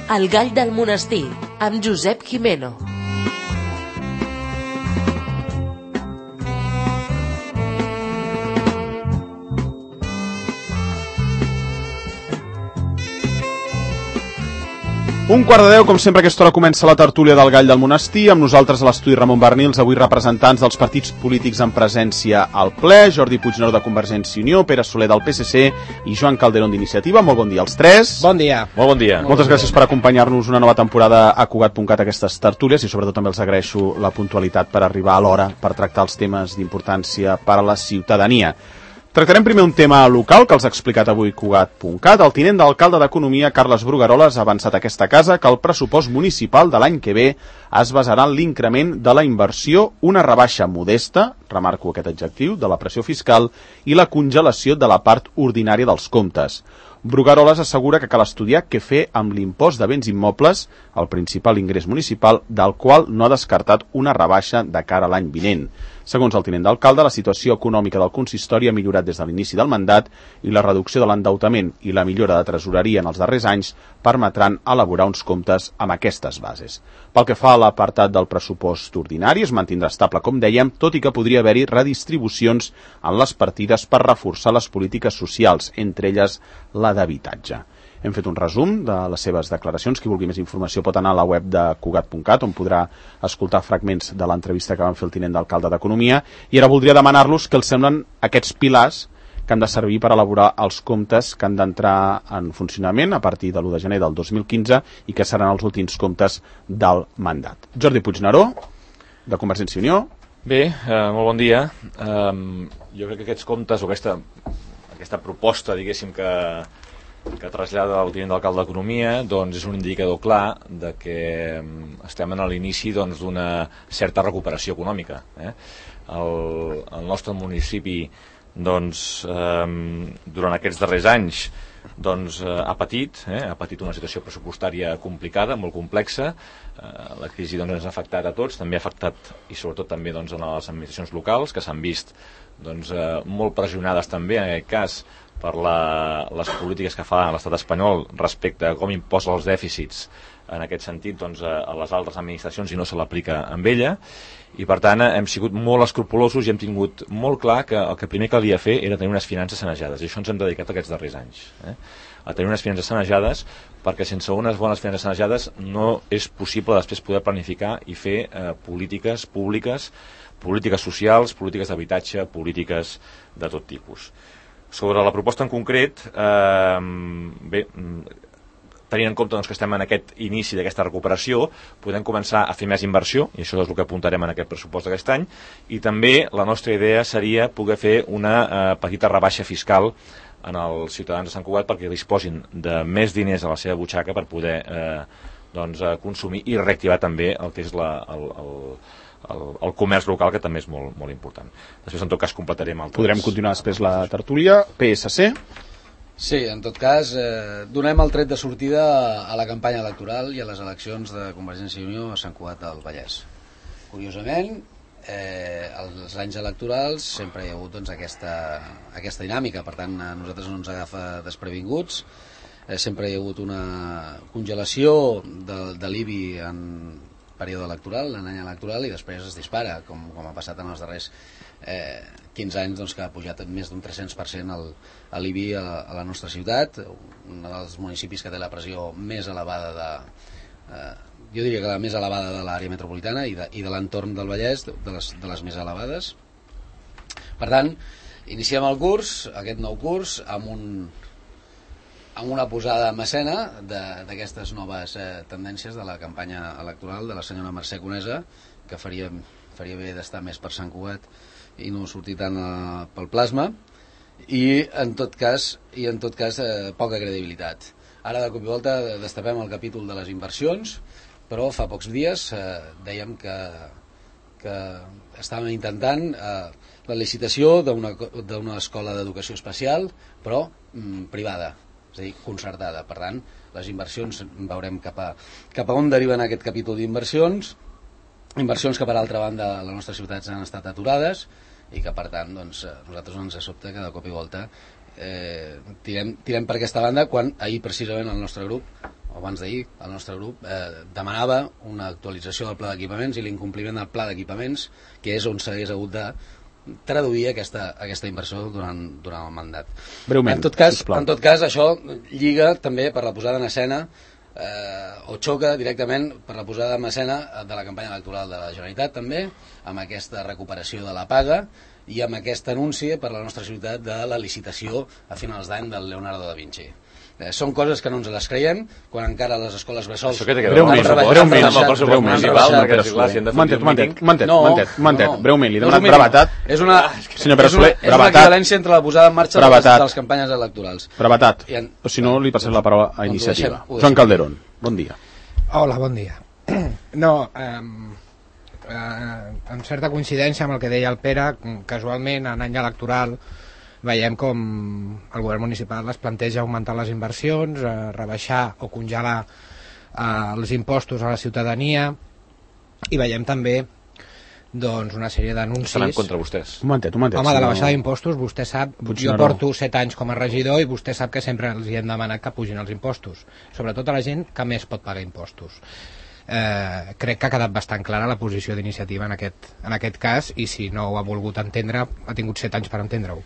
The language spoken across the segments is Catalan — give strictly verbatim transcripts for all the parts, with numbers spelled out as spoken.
El gall del monestir, amb Josep Gimeno. Un quart de deu, com sempre, a aquesta hora comença la tertúlia del Gall del Monestir, amb nosaltres a l'estudi Ramon Bernils, avui representants dels partits polítics en presència al ple, Jordi Puigneró de Convergència i Unió, Pere Soler del P S C i Joan Calderón d'Iniciativa. Molt bon dia als tres. Bon dia. Molt bon dia. Moltes gràcies per acompanyar-nos una nova temporada a Cugat punt cat, aquestes tertúlies, i sobretot també els agraeixo la puntualitat per arribar a l'hora per tractar els temes d'importància per a la ciutadania. Tractarem primer un tema local que els ha explicat avui Cugat punt cat. El tinent d'alcalde d'Economia, Carles Brugueroles, ha avançat a aquesta casa que el pressupost municipal de l'any que ve es basarà en l'increment de la inversió, una rebaixa modesta, remarco aquest adjectiu, de la pressió fiscal i la congelació de la part ordinària dels comptes. Brugueroles assegura que cal estudiar què fer amb l'impost de béns immobles, el principal ingrés municipal, del qual no ha descartat una rebaixa de cara a l'any vinent. Segons el tinent d'alcalde, la situació econòmica del consistori ha millorat des de l'inici del mandat i la reducció de l'endeutament i la millora de tresoreria en els darrers anys permetran elaborar uns comptes amb aquestes bases. Pel que fa a l'apartat del pressupost ordinari, es mantindrà estable, com dèiem, tot i que podria haver-hi redistribucions en les partides per reforçar les polítiques socials, entre elles la d'habitatge. Hem fet un resum de les seves declaracions. Qui vulgui més informació pot anar a la web de Cugat punt cat, on podrà escoltar fragments de l'entrevista que van fer el tinent d'alcalde d'Economia. I ara voldria demanar-los què els semblen aquests pilars que han de servir per elaborar els comptes que han d'entrar en funcionament a partir de l'u de gener del dos mil quinze i que seran els últims comptes del mandat. Jordi Puigneró, de Convergència i Unió. Bé, eh, molt bon dia. Um, jo crec que aquests comptes o aquesta, aquesta proposta, diguéssim, que que trasllada el tinent d'alcalde d'Economia, doncs és un indicador clar de que estem en l'inici doncs, d'una certa recuperació econòmica. Eh? El, el nostre municipi doncs, eh, durant aquests darrers anys doncs, eh, ha patit, eh? ha patit una situació pressupostària complicada, molt complexa. Eh, la crisi doncs, ens ha afectat a tots, també ha afectat i sobretot també doncs, a les administracions locals, que s'han vist doncs, eh, molt pressionades també en aquest cas per la, les polítiques que fa l'estat espanyol respecte a com imposa els dèficits en aquest sentit doncs, a les altres administracions i no se l'aplica amb ella, i per tant hem sigut molt escrupulosos i hem tingut molt clar que el que primer calia fer era tenir unes finances sanejades, i això ens hem dedicat aquests darrers anys, eh? a tenir unes finances sanejades, perquè sense unes bones finances sanejades no és possible després poder planificar i fer eh, polítiques públiques, polítiques socials, polítiques d'habitatge, polítiques de tot tipus. Sobre la proposta en concret, eh, bé, tenint en compte doncs, que estem en aquest inici d'aquesta recuperació, podem començar a fer més inversió, i això és el que apuntarem en aquest pressupost d'aquest any, i també la nostra idea seria poder fer una eh, petita rebaixa fiscal en els ciutadans de Sant Cugat perquè disposin de més diners a la seva butxaca per poder eh, doncs, consumir i reactivar també el que és la, el, el El, el comerç local, que també és molt, molt important. Després, en tot cas, completarem altres... Podrem continuar després la tertúlia. P S C. Sí, en tot cas, eh, donem el tret de sortida a la campanya electoral i a les eleccions de Convergència i Unió a Sant Cugat del Vallès. Curiosament, eh, als anys electorals sempre hi ha hagut doncs, aquesta, aquesta dinàmica, per tant, a nosaltres no ens agafa desprevinguts. Eh, sempre hi ha hagut una congelació de, de l'I B I en període electoral, en any electoral, i després es dispara, com, com ha passat en els darrers eh, quinze anys, doncs, que ha pujat més d'un tres-cents per cent el, l'I B I a, a la nostra ciutat, un dels municipis que té la pressió més elevada de, eh, jo diria que la més elevada de l'àrea metropolitana i de, i de l'entorn del Vallès, de les, de les més elevades. Per tant, iniciem el curs, aquest nou curs, amb un amb una posada en escena d'aquestes noves eh, tendències de la campanya electoral de la senyora Mercè Conesa, que faria, faria bé d'estar més per Sant Cugat i no sortir tant eh, pel plasma, i en tot cas, i en tot cas eh, poca credibilitat. Ara de cop i volta destapem el capítol de les inversions, però fa pocs dies eh, dèiem que, que estàvem intentant eh, la licitació d'una escola d'educació especial, però mm, privada, és a dir, concertada. Per tant, les inversions, veurem cap a, cap a on deriven aquest capítol d'inversions, inversions que per altra banda a la nostra ciutat han estat aturades i que per tant doncs, nosaltres no ens sobta que de cop i volta eh, tirem, tirem per aquesta banda, quan ahir precisament el nostre grup, abans d'ahir, el nostre grup eh, demanava una actualització del pla d'equipaments i l'incompliment del pla d'equipaments, que és on s'hagués hagut de traduir aquesta, aquesta inversió durant, durant el mandat. Breument, en tot cas, sisplau. en tot cas, això lliga també per la posada en escena eh, o xoca directament per la posada en escena de la campanya electoral de la Generalitat també, amb aquesta recuperació de la paga i amb aquest anunci per la nostra ciutat de la licitació a finals d'any del Leonardo da Vinci. Eh, són coses que no ens les creiem quan encara les escoles bressols... Això que té que Breument, breument, breument, breument, Mantet, mantet, mantet, No, mantet, mantet, no, no. breument, li he No demanat us ho brevetat. És una, Senyor Pere és una, Soler, és una brevetat. equivalència entre la posada en marxa de les, Brevetat. de les campanyes electorals. Brevetat, I en- o si no li passem la paraula a Doncs ho Iniciativa. deixem, ho deixem. Joan Calderón, bon dia. Hola, bon dia. No, eh, eh, amb certa coincidència amb el que deia el Pere, casualment en any electoral veiem com el govern municipal es planteja augmentar les inversions, eh, rebaixar o congelar eh, els impostos a la ciutadania, i veiem també doncs, una sèrie d'anuncis. Estan en contra vostès. Un momentet, un momentet. Home, de la si no- baixada d'impostos, vostè sap, Puigneró. jo porto set anys com a regidor i vostè sap que sempre els hi hem demanat que pugin els impostos, sobretot a la gent que més pot pagar impostos. Eh, crec que ha quedat bastant clara la posició d'Iniciativa en aquest, en aquest cas, i si no ho ha volgut entendre, ha tingut set anys per entendre-ho.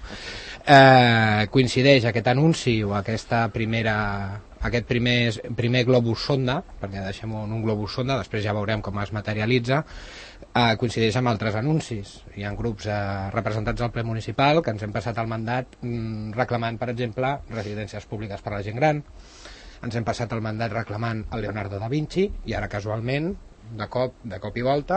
Eh, coincideix aquest anunci o aquesta primera, aquest primer, primer globus sonda, perquè deixem un, un globus sonda, després ja veurem com es materialitza, eh, coincideix amb altres anuncis. Hi ha grups eh, representats al ple municipal que ens hem passat el mandat mm, reclamant, per exemple, residències públiques per a la gent gran. Ens hem passat el mandat reclamant el Leonardo da Vinci, i ara casualment, de cop, de cop i volta,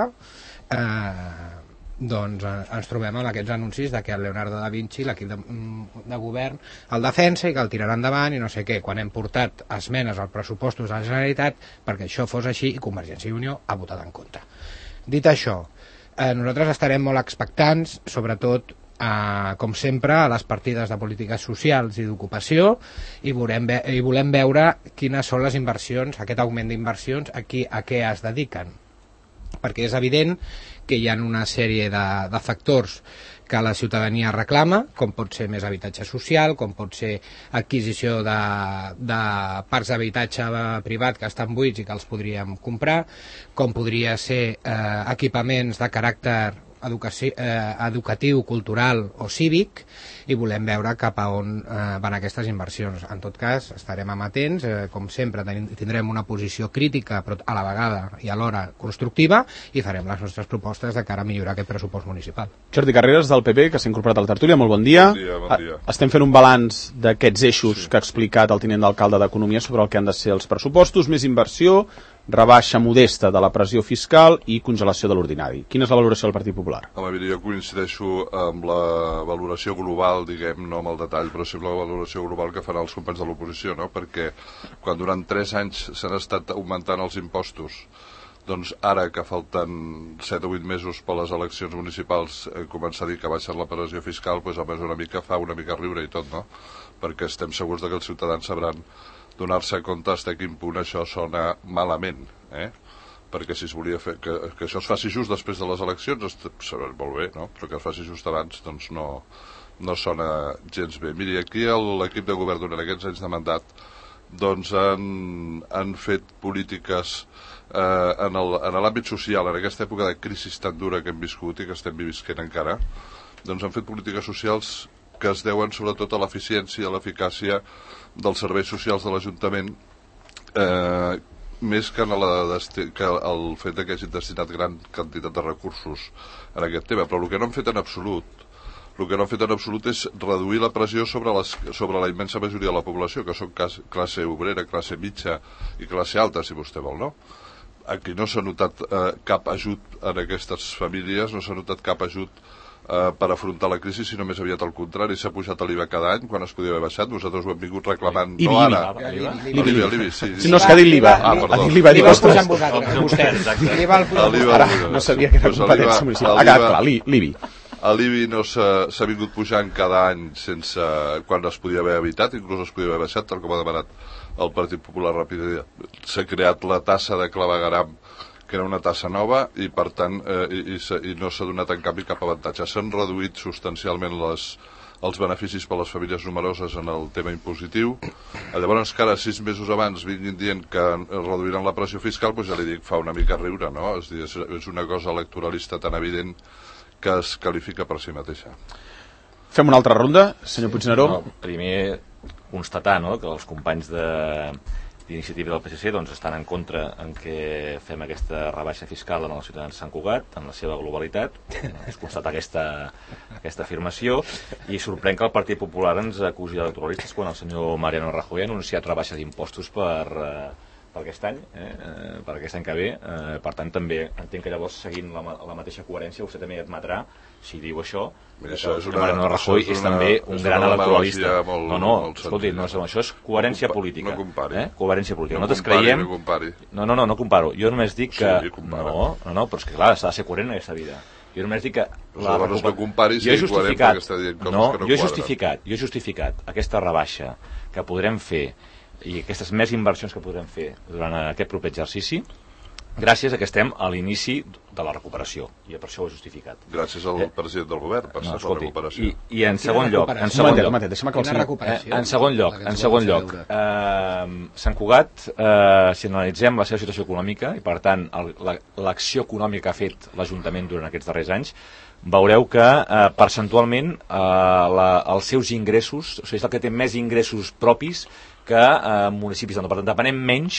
eh, doncs eh, ens trobem amb aquests anuncis de que el Leonardo da Vinci, l'equip de, de govern, el defensa i que el tirarà endavant i no sé què, quan hem portat esmenes als pressupostos de la Generalitat perquè això fos així, i Convergència i Unió ha votat en contra. Dit això, eh, nosaltres estarem molt expectants, sobretot Uh, com sempre, a les partides de polítiques socials i d'ocupació, i volem, ve i volem veure quines són les inversions, aquest augment d'inversions, a, qui, a què es dediquen, perquè és evident que hi ha una sèrie de, de factors que la ciutadania reclama, com pot ser més habitatge social, com pot ser adquisició de, de parcs d'habitatge privat que estan buits i que els podríem comprar, com podria ser eh, equipaments de caràcter Educació, eh, educatiu, cultural o cívic, i volem veure cap a on eh, van aquestes inversions. En tot cas, estarem amatents, eh, com sempre tenim, tindrem una posició crítica però a la vegada i alhora constructiva, i farem les nostres propostes de cara a millorar aquest pressupost municipal. Jordi Carreras, del P P, que s'ha incorporat a la tertúlia, molt bon dia. Bon dia, bon dia. A- Estem fent un balanç d'aquests eixos sí. que ha explicat el tinent d'alcalde d'Economia sobre el que han de ser els pressupostos, més inversió, rebaixa modesta de la pressió fiscal i congelació de l'ordinari. Quina és la valoració del Partit Popular? Home, mira, jo coincideixo amb la valoració global, diguem, no amb el detall, però sí amb la valoració global que faran els companys de l'oposició, no? Perquè quan durant tres anys s'han estat augmentant els impostos, doncs ara que falten set o vuit mesos per les eleccions municipals eh, començar a dir que baixar la pressió fiscal, doncs almenys una mica fa una mica riure i tot, no? Perquè estem segurs que els ciutadans sabran donar-se compte fins a quin punt això sona malament, eh? Perquè si es volia fer que, que això es faci just després de les eleccions serà molt bé, no? Però que es faci just abans doncs no, no sona gens bé. Miri, aquí l'equip de govern durant aquests anys de mandat doncs han, han fet polítiques eh, en l'àmbit social, en aquesta època de crisi tan dura que hem viscut i que estem visquent encara, doncs han fet polítiques socials que es deuen sobretot a l'eficiència i a l'eficàcia dels serveis socials de l'Ajuntament, eh, més que, en la que el fet que hagin destinat gran quantitat de recursos en aquest tema. Però el que no han fet en absolut el que no han fet en absolut és reduir la pressió sobre, les, sobre la immensa majoria de la població, que són classe obrera, classe mitja i classe alta, si vostè vol, no? Aquí no s'ha notat eh, cap ajut en aquestes famílies, no s'ha notat cap ajut Uh, per afrontar la crisi, sinó més aviat al contrari. S'ha pujat l'I V A cada any quan es podia haver baixat. Vosaltres ho hem vingut reclamant, no ara. L'I V A, l'I V A, sí. Si no és que ha dit l'I V A. Ah, perdó. L'I V A L'I V A el posem vosaltres, vostès. L'I V A el posem vosaltres. Ara, no sabia que era competència municipal. Ha quedat clar, l'I V A. L'I V A no s'ha vingut pujant cada any sense, quan es podia haver evitat, inclús es podia haver baixat, tal com ha demanat el Partit Popular ràpid. S'ha creat la tassa de clavegueram, que era una tassa nova, i per tant eh, i, i, i no s'ha donat en canvi cap avantatge. S'han reduït substancialment les, els beneficis per a les famílies numeroses en el tema impositiu. Llavors, que ara, sis mesos abans, vinguin dient que reduiran la pressió fiscal, doncs ja li dic, fa una mica riure, no? És, dir, és una cosa electoralista tan evident que es qualifica per si mateixa. Fem una altra ronda, senyor sí, Puigneró. No, primer, constatar, no?, que els companys de d'iniciativa del P S C doncs, estan en contra en què fem aquesta rebaixa fiscal en els ciutadans de Sant Cugat, en la seva globalitat. És constatar aquesta, aquesta afirmació, i sorprèn que el Partit Popular ens acusi d'electoralistes quan el senyor Mariano Rajoy ha anunciat rebaixa d'impostos per, eh, per aquest any, eh, per aquest any que ve. Eh, per tant, també entenc que llavors, seguint la, la mateixa coherència, vostè també admetrà, si diu això, que això el Mariano Rajoy és, és una, també un gran electoralista. Molt, no, no, molt escolti, no, això és coherència no política. No compari. Eh? Coherència política. No Nosaltres compari, creiem... no compari. No, no, no, no comparo. Jo només dic que... Sí, compara. no, no, no, però és que clar, s'ha de ser coherent en aquesta vida. Jo només dic que... La recuper... no comparis, jo he justificat, dient coses no, que no jo he justificat, jo he justificat aquesta rebaixa que podrem fer i aquestes més inversions que podrem fer durant aquest proper exercici, gràcies a que estem a l'inici de la recuperació, i per això ho he justificat. Gràcies al eh, president del govern per no, la recuperació. I, i en segon lloc, en segon lloc, eh, en segon lloc, en segon lloc, eh, Sant Cugat, eh, si analitzem la seva situació econòmica i per tant l'acció econòmica que ha fet l'Ajuntament durant aquests darrers anys, veureu que eh, percentualment eh, la, els seus ingressos, o sigui, és el que té més ingressos propis que eh, municipis del departament, depenem menys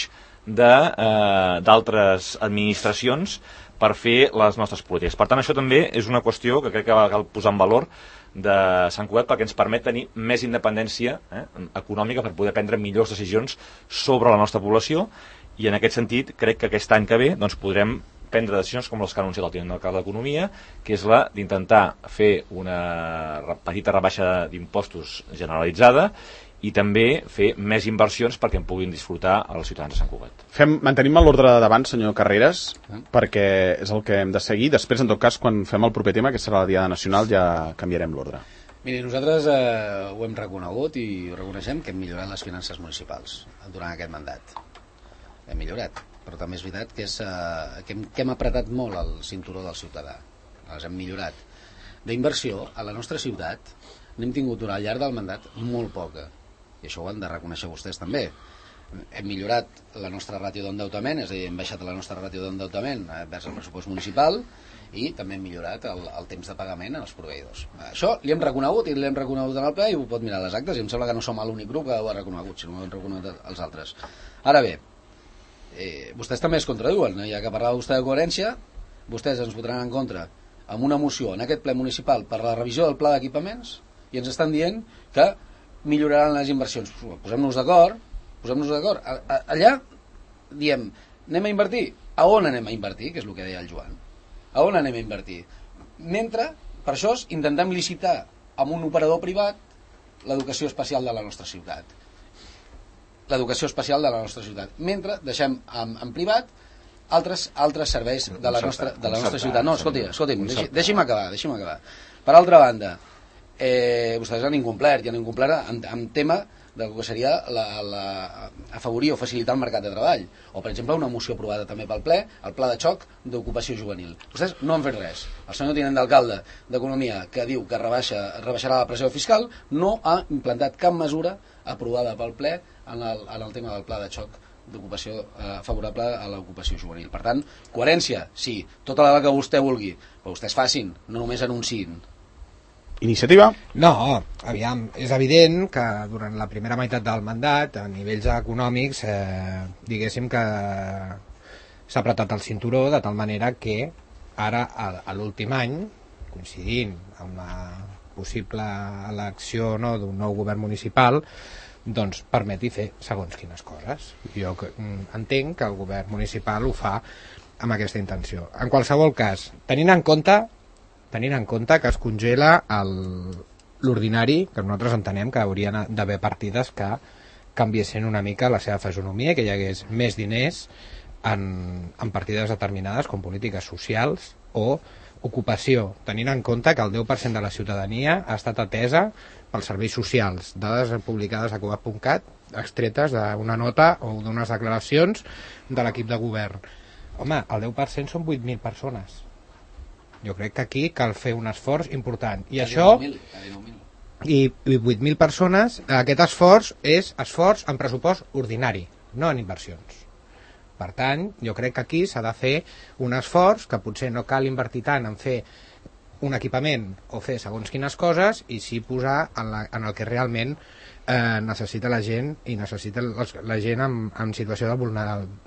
d'altres eh, administracions per fer les nostres polítiques. Per tant, això també és una qüestió que crec que cal posar en valor de Sant Cugat, perquè ens permet tenir més independència eh, econòmica per poder prendre millors decisions sobre la nostra població, i en aquest sentit crec que aquest any que ve doncs, podrem prendre decisions com les que ha anunciat el tinent d'alcalde d'Economia, que és la d'intentar fer una petita rebaixa d'impostos generalitzada i també fer més inversions perquè en puguin disfrutar els ciutadans de Sant Cugat. Fem, mantenim l'ordre d'abans, senyor Carreras, perquè és el que hem de seguir. Després, en tot cas, quan fem el proper tema, que serà la Diada Nacional, ja canviarem l'ordre. Miri, nosaltres eh, ho hem reconegut i ho reconeixem que hem millorat les finances municipals durant aquest mandat. Hem millorat, però també és veritat que, és, eh, que, hem, que hem apretat molt el cinturó del ciutadà. Les hem millorat. D'inversió, a la nostra ciutat, n'hem tingut al llarg del mandat molt poca. I això ho han de reconèixer vostès també. Hem millorat la nostra ràtio d'endeutament, és a dir, hem baixat la nostra ràtio d'endeutament vers el pressupost municipal, i també hem millorat el, el temps de pagament als proveïdors. Això li hem reconegut i l'hem reconegut en el ple, i ho pot mirar a les actes, i em sembla que no som l'únic grup que ho ha reconegut, sinó que ho han reconegut els altres. Ara bé, eh, vostès també es contradiuen, eh? Ja que parlava vostè de coherència, vostès ens votaran en contra amb una moció en aquest ple municipal per la revisió del pla d'equipaments, i ens estan dient que milloraran les inversions. Posem-nos d'acord, posem-nos d'acord. Allà diem, anem a invertir. A on anem a invertir? Que és el que deia el Joan. A on anem a invertir? Mentre, per això, intentem licitar amb un operador privat l'educació especial de la nostra ciutat. L'educació especial de la nostra ciutat. Mentre deixem en, en privat altres, altres serveis de la nostra, de la nostra ciutat. No, escolti, escolti'm, deixi, deixi'm acabar, deixi'm acabar. Per altra banda, Eh, vostès han incomplert i han incomplert en, en tema del que seria la, la, afavorir o facilitar el mercat de treball, o per exemple una moció aprovada també pel ple, el pla de xoc d'ocupació juvenil. Vostès no han fet res. El senyor tinent d'alcalde d'Economia, que diu que rebaixa, rebaixarà la pressió fiscal, no ha implantat cap mesura aprovada pel ple en el, en el tema del pla de xoc d'ocupació eh, favorable a l'ocupació juvenil. Per tant, coherència, sí, tota la que vostè vulgui, però vostès facin, no només anunciïn. Iniciativa? No, aviam, és evident que durant la primera meitat del mandat, a nivells econòmics, eh, diguéssim que s'ha apretat el cinturó de tal manera que ara, a, a l'últim any, coincidint amb la possible elecció no, d'un nou govern municipal, doncs permeti fer segons quines coses. Jo entenc que el govern municipal ho fa amb aquesta intenció. En qualsevol cas, tenint en compte tenint en compte que es congela l'ordinari, que nosaltres entenem que haurien d'haver partides que canviessin una mica la seva fisonomia, que hi hagués més diners en, en partides determinades com polítiques socials o ocupació, tenint en compte que el deu per cent de la ciutadania ha estat atesa pels serveis socials, dades publicades a cugat punt cat, extretes d'una nota o d'unes declaracions de l'equip de govern. Home, el deu per cent són vuit mil persones. Jo crec que aquí cal fer un esforç important. I això... i vuit mil persones. Aquest esforç és esforç en pressupost ordinari, no en inversions. Per tant, jo crec que aquí s'ha de fer un esforç que potser no cal invertir tant en fer un equipament o fer segons quines coses i sí posar en, la, en el que realment eh, necessita la gent i necessita la gent en, en situació de vulnerabilitat.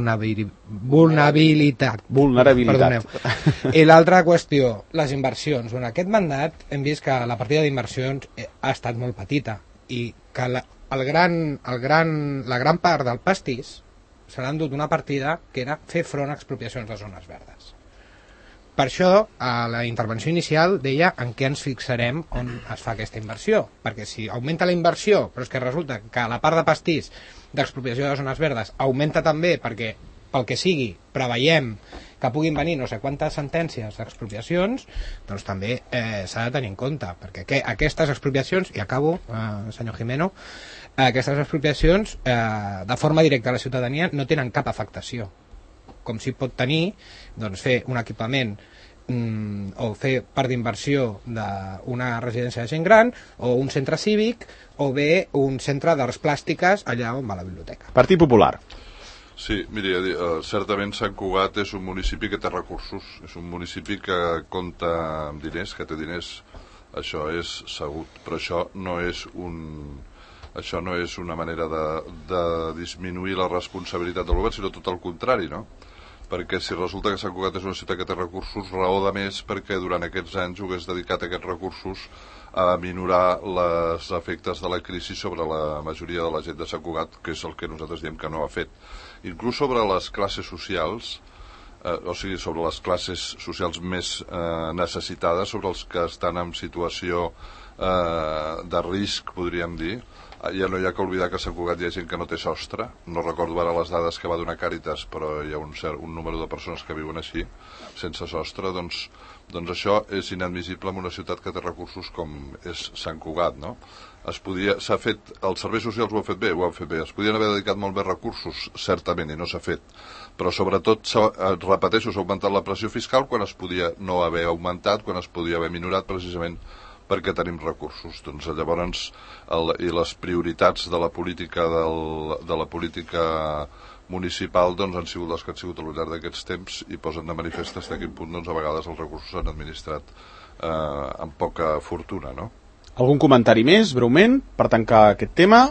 Vulnerabilitat. Vulnerabilitat. I l'altra qüestió, les inversions. En aquest mandat hem vist que la partida d'inversions ha estat molt petita i que la, el gran, el gran, la gran part del pastís se l'han dut una partida que era fer front a expropiacions de zones verdes. Per això, a la intervenció inicial deia en què ens fixarem on es fa aquesta inversió, perquè si augmenta la inversió, però és que resulta que la part de pastís d'expropiació de zones verdes augmenta també perquè, pel que sigui, preveiem que puguin venir no sé quantes sentències d'expropiacions, doncs també eh, s'ha de tenir en compte, perquè que, aquestes expropiacions, i acabo, eh, senyor Jimeno, aquestes expropiacions eh, de forma directa a la ciutadania no tenen cap afectació, com si pot tenir doncs, fer un equipament mm, o fer part d'inversió d'una residència de gent gran o un centre cívic o bé un centre d'arts plàstiques allà on va la biblioteca. Partit Popular. Sí, miri, eh, certament Sant Cugat és un municipi que té recursos, és un municipi que compta amb diners, que té diners, això és segur, però això no és un... això no és una manera de, de disminuir la responsabilitat del govern, sinó tot el contrari, no? Perquè si resulta que Sant Cugat és una ciutat que té recursos, raó de més perquè durant aquests anys ho hagués dedicat aquests recursos a minorar els efectes de la crisi sobre la majoria de la gent de Sant Cugat, que és el que nosaltres diem que no ha fet. Inclús sobre les classes socials, eh, o sigui, sobre les classes socials més eh, necessitades, sobre els que estan en situació eh, de risc, podríem dir, ja no hi ha que oblidar que a Sant Cugat hi ha gent que no té sostre, no recordo ara les dades que va donar Càritas, però hi ha un, cert, un número de persones que viuen així, sense sostre, doncs, doncs això és inadmissible en una ciutat que té recursos com és Sant Cugat, no? Es podia, s'ha fet, els serveis socials ho han fet bé, ho han fet bé, es podien haver dedicat molt més recursos, certament, i no s'ha fet, però sobretot, repeteixo, s'ha augmentat la pressió fiscal quan es podia no haver augmentat, quan es podia haver minorat precisament perquè tenim recursos. Doncs llavors el, i les prioritats de la política del, de la política municipal doncs, han sigut les que han sigut al llarg d'aquests temps i posen de manifest fins a quin punt doncs, a vegades els recursos s'han administrat eh, amb poca fortuna, no? Algun comentari més, breument, per tancar aquest tema?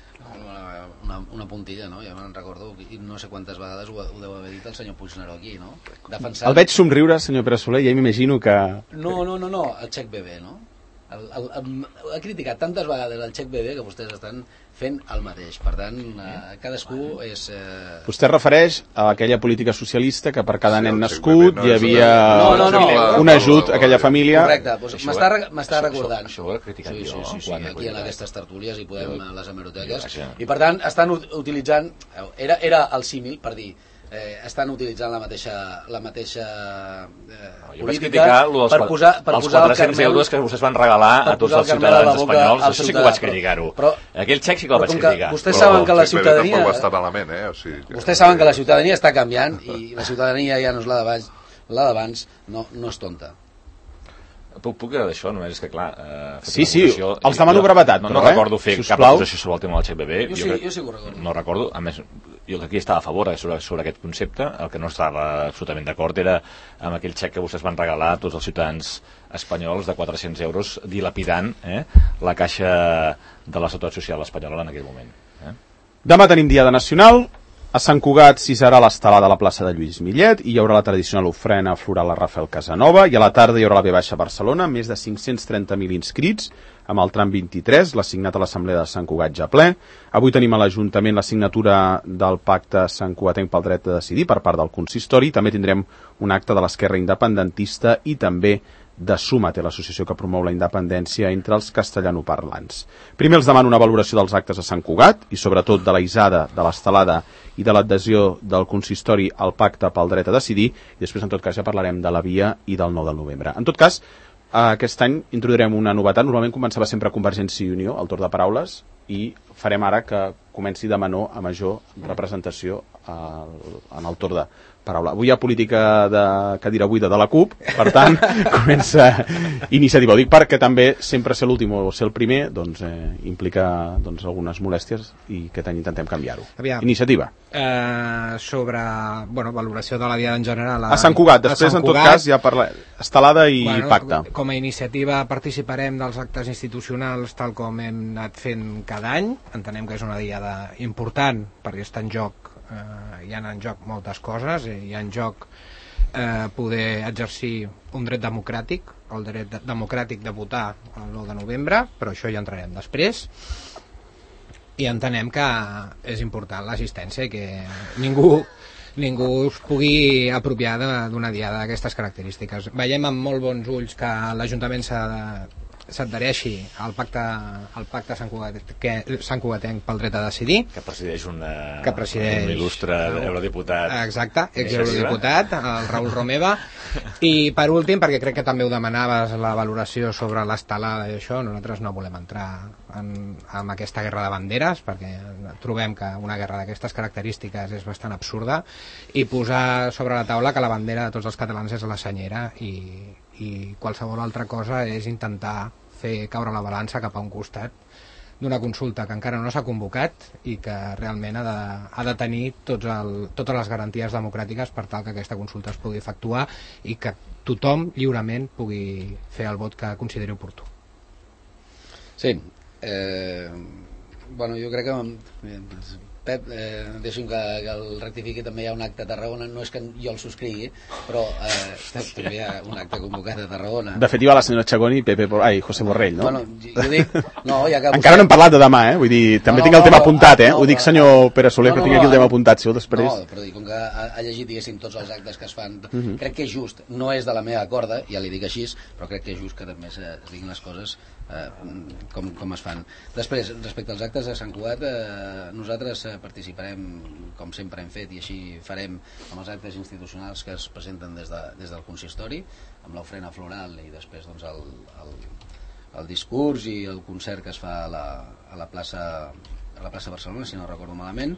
Una, una puntilla, no? Ja me'n recordo, i no sé quantes vegades ho, ho deu haver dit el senyor Puigneró aquí, no? Defensant... El veig somriure, senyor Pere Soler, i ja m'imagino que... No, no, no, no, el xec B B, no? El, el, el, ha criticat tantes vegades el xec B B que vostès estan fent el mateix. Per tant, eh, cadascú és... Eh... Vostè es refereix a aquella política socialista que per cada sí, nen nascut no hi havia no, no, no, un ajut a aquella família... Correcte, doncs m'està recordant. Això, això ho he criticat sí, jo. Sí, sí, sí, aquí en aquestes tertúlies hi podem a les hemeroteques. Jo, I per tant, estan utilitzant... Era, era el símil per dir... Eh, estan utilitzant la mateixa la mateixa eh, jo vaig criticar dels, per posar, per els posar quatre-cents euros que vostès van regalar a tots els ciutadans espanyols. Això sí que ho vaig criticar-ho. Aquell xec sí que el vaig criticar. Vostès saben que la ciutadania va estar malament, eh? O sigui, que... vostès saben que la ciutadania està canviant i la ciutadania ja no és la d'abans, la d'abans no, no és tonta. Puc, puc d'això, només és que clar... Eh, sí, sí, els demano brevetat. No, no però, recordo fer eh? cap acusació sobre el tema del xec B B. Jo, sí, jo, jo sí que ho recordo. No recordo, a més, jo aquí estava a favor sobre, sobre aquest concepte, el que no estava absolutament d'acord era amb aquell xec que vostès van regalar a tots els ciutadans espanyols de quatre-cents euros, dilapidant eh, la caixa de la Seguretat Social espanyola en aquell moment. Eh? Demà tenim Diada Nacional. A Sant Cugat s'hi serà l'estelada a la plaça de Lluís Millet i hi haurà la tradicional ofrena floral a Rafael Casanova i a la tarda hi haurà la V Baixa a Barcelona amb més de cinc-cents trenta mil inscrits amb el tram vint-i-tres, l'assignat a l'Assemblea de Sant Cugat ja ple. Avui tenim a l'Ajuntament la signatura del pacte Sant Cugatenc pel dret a decidir per part del consistori. També tindrem un acte de l'esquerra independentista i també de Súmate, l'associació que promou la independència entre els castellanoparlants. Primer els demano una valoració dels actes a Sant Cugat i sobretot de la isada, de l'estelada i de l'adhesió del consistori al pacte pel dret a decidir i després en tot cas ja parlarem de la via i del nou de novembre. En tot cas, aquest any introduirem una novetat. Normalment començava sempre Convergència i Unió, el torn de paraules, i farem ara que comenci de menor a major representació en el torn de paraula. Avui hi ha política de cadira buida de la CUP, per tant, comença iniciativa. Ho dic perquè també sempre ser l'últim o ser el primer doncs, eh, implica doncs, algunes molèsties i aquest any intentem canviar-ho. Aviam. Iniciativa. Eh, sobre bueno, valoració de la Diada en general a, a Sant Cugat, després Sant en tot Cugat, cas ja parla estelada i bueno, pacte. Com a iniciativa participarem dels actes institucionals tal com hem anat fent cada any. Entenem que és una diada important perquè està en joc, eh, hi ha en joc moltes coses, hi ha en joc eh, poder exercir un dret democràtic, el dret de, democràtic de votar l'u de novembre, però això ja entrarem després. I entenem que és important l'assistència i que ningú, ningú es pugui apropiar d'una diada d'aquestes característiques. Veiem amb molt bons ulls que l'Ajuntament s'adhereixi al pacte, al pacte Sant, Cugat, que, Sant Cugatenc pel dret a decidir. Que presideix, una, que presideix un il·lustre eurodiputat. Exacte, exeurodiputat, el Raül Romeva. I per últim, perquè crec que també ho demanaves, la valoració sobre l'estelada i això, nosaltres no volem entrar en, en aquesta guerra de banderes, perquè trobem que una guerra d'aquestes característiques és bastant absurda, i posar sobre la taula que la bandera de tots els catalans és la senyera, i, i qualsevol altra cosa és intentar fer caure la balança cap a un costat d'una consulta que encara no s'ha convocat i que realment ha de, ha de tenir tots el, totes les garanties democràtiques per tal que aquesta consulta es pugui efectuar i que tothom lliurement pugui fer el vot que consideri oportú. Sí, eh, bueno, jo crec que Pep, eh, deixa'm que, que el rectifiqui, també hi ha un acte a Tarragona, no és que jo el subscrigui, però eh, també hi ha un acte convocat a Tarragona. De fet, hi va la senyora Chagoni i Pepe, ai, José Borrell, no? Bueno, jo dic, no, ja que encara no hem parlat de demà, eh? Vull dir, també no, tinc el no, tema no, apuntat, eh? no, Ho dic, no, senyor Pere Soler, no, no, que tinc aquí el no, tema apuntat, si ho després... No, però dic, com que ha, ha llegit, diguéssim, tots els actes que es fan, uh -huh. crec que és just, no és de la meva corda, ja li dic així, però crec que és just que també es diguin les coses eh, com, com es fan. Després, respecte als actes de Sant Cugat, eh, nosaltres eh, participarem, com sempre hem fet, i així farem amb els actes institucionals que es presenten des, de, des del consistori, amb l'ofrena floral i després doncs, el, el, el discurs i el concert que es fa a la, a la plaça a la plaça Barcelona, si no recordo malament.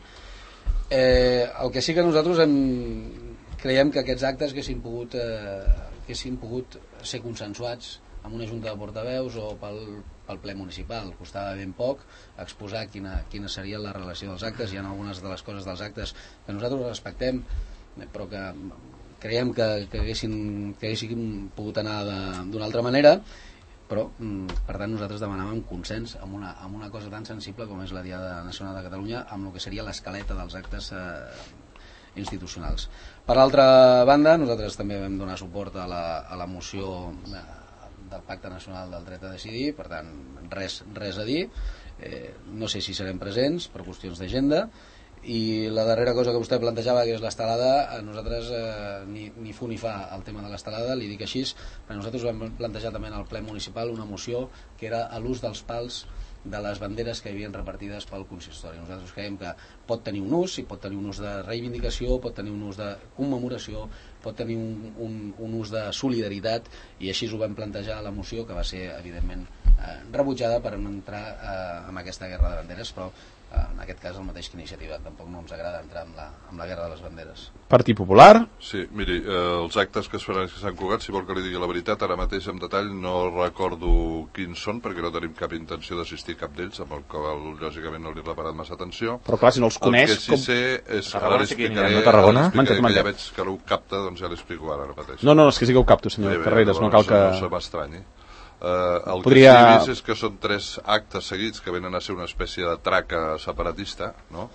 Eh, el que sí que nosaltres hem, creiem que aquests actes haguessin pogut, eh, haguessin pogut ser consensuats amb una junta de portaveus o pel, pel ple municipal. Costava ben poc exposar quina, quina seria la relació dels actes. Hi ha algunes de les coses dels actes que nosaltres respectem, però que creiem que, que, haguessin, que haguessin pogut anar d'una altra manera, però per tant nosaltres demanàvem consens amb una, amb una cosa tan sensible com és la Diada Nacional de Catalunya, amb el que seria l'escaleta dels actes eh, institucionals. Per l'altra banda, nosaltres també vam donar suport a la, a la moció eh, del Pacte Nacional del Dret a Decidir, per tant res, res a dir, eh, no sé si serem presents per qüestions d'agenda. I la darrera cosa que vostè plantejava, que és l'estelada, a nosaltres eh, ni, ni fu ni fa el tema de l'estelada, li dic així, perquè nosaltres vam plantejar també en el ple municipal una moció que era a l'ús dels pals de les banderes que hi havien repartides pel consistori. Nosaltres creiem que pot tenir un ús, i pot tenir un ús de reivindicació, pot tenir un ús de commemoració, pot tenir un, un, un ús de solidaritat, i així ho vam plantejar a la moció, que va ser evidentment eh, rebutjada per no entrar eh, en aquesta guerra de banderes, però en aquest cas el mateix que iniciativa, tampoc no ens agrada entrar en la, en la guerra de les banderes. Partit Popular? Sí, miri, eh, els actes que es faran a Sant Cugat, si vol que li digui la veritat, ara mateix en detall no recordo quins són, perquè no tenim cap intenció d'assistir cap d'ells, amb el qual lògicament no li he reparat massa atenció. Però clar, si no els coneix... El que sí com... sé és... Ara li explicaré, a Tarragona? Que ja veig que no ho capta, doncs ja l'explico ara, ara mateix. No, no, és que sí que ho capto, senyor bé, Carreras, no cal que... No se m'estranyi. Uh, el Podria... que sí he vist és que són tres actes seguits que venen a ser una espècie de traca separatista, no?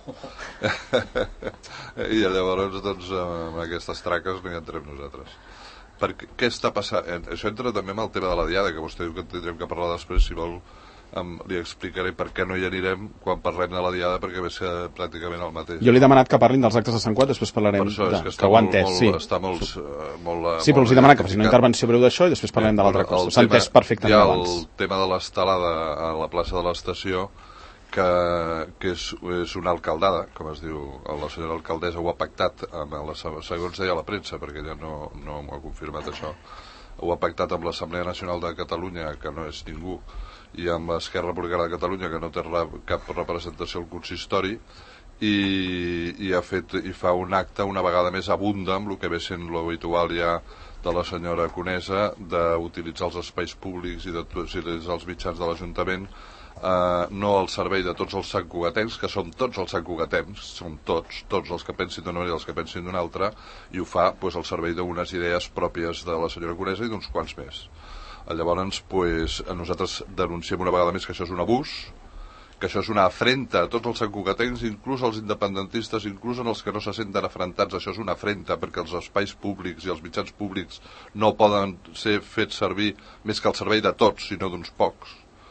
I llavors doncs amb aquestes traques no hi entrem nosaltres. Perquè què està passant? Això entra també amb el tema de la Diada, que vostè diu que tindrem que parlar després, si vol um, li explicaré per què no hi anirem quan parlem de la Diada, perquè ve ser pràcticament el mateix. Jo li he demanat que parlin dels actes de Sant Cugat, després parlarem això, de, que, que ho ha entès, molt, sí. Està molt, molt, sí, però els he demanat que facin una intervenció breu d'això i després parlem de l'altra cosa. S'ha entès perfectament abans. Hi ha el tema de l'estelada a la plaça de l'estació, que, que és, és una alcaldada, com es diu, la senyora alcaldessa ho ha pactat, amb la, segons deia la premsa, perquè ella no, no m'ho ha confirmat això, ho ha pactat amb l'Assemblea Nacional de Catalunya, que no és ningú, i amb l'Esquerra Republicana de Catalunya, que no té cap representació al consistori, i, i, ha fet, i fa un acte una vegada més abunda amb el que ve sent l'habitual ja de la senyora Conesa d'utilitzar els espais públics i d'utilitzar els mitjans de l'Ajuntament eh, no al servei de tots els santcugatencs, que som tots els santcugatencs, som tots, tots els que pensin d'una manera i els que pensin d'una altra, i ho fa pues, al servei d'unes idees pròpies de la senyora Conesa i d'uns quants més. Llavors, pues, nosaltres denunciem una vegada més que això és un abús, que això és una afrenta a tots els santcugatencs, inclús als independentistes, inclús en els que no se senten afrentats. Això és una afrenta perquè els espais públics i els mitjans públics no poden ser fets servir més que al servei de tots, sinó d'uns pocs.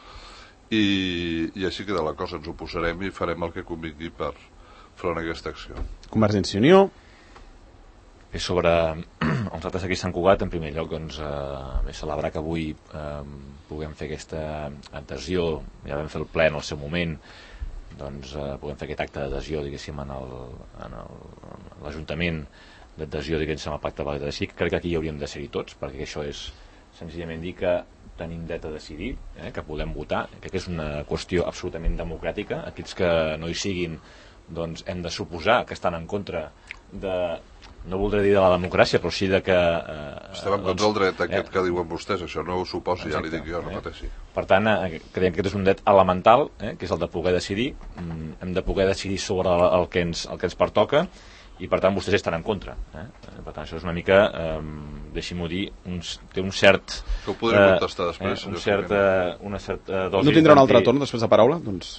I, i així queda la cosa, ens ho posarem i farem el que convingui per front a aquesta acció. Convergència i Unió. I sobre els actes aquí a Sant Cugat, en primer lloc, doncs, eh, bé, celebrar que avui eh, puguem fer aquesta adhesió, ja vam fer el ple en el seu moment, doncs eh, puguem fer aquest acte d'adhesió, diguéssim, en l'Ajuntament d'adhesió, diguéssim, al Pacte Vall de Decidir. Crec que aquí hi hauríem de ser-hi tots, perquè això és senzillament dir que tenim dret a decidir, eh, que podem votar, crec que és una qüestió absolutament democràtica. Aquells que no hi siguin, doncs hem de suposar que estan en contra de... no voldré dir de la democràcia, però sí de que... Eh, Estem en contra del dret aquest eh, que diuen vostès, això no ho suposi, ja li dic jo, no eh? pateixi. Per tant, eh, creiem que aquest és un dret elemental, eh, que és el de poder decidir, mm, hem de poder decidir sobre el, el, que ens, el que ens pertoca, i per tant vostès estan en contra. Eh? Per tant, això és una mica, eh, deixi-m'ho dir, un, té un cert... Que ho podré contestar després. Eh, un cert, eh, una certa dosi... No tindrà un altre torn després de paraula? Doncs...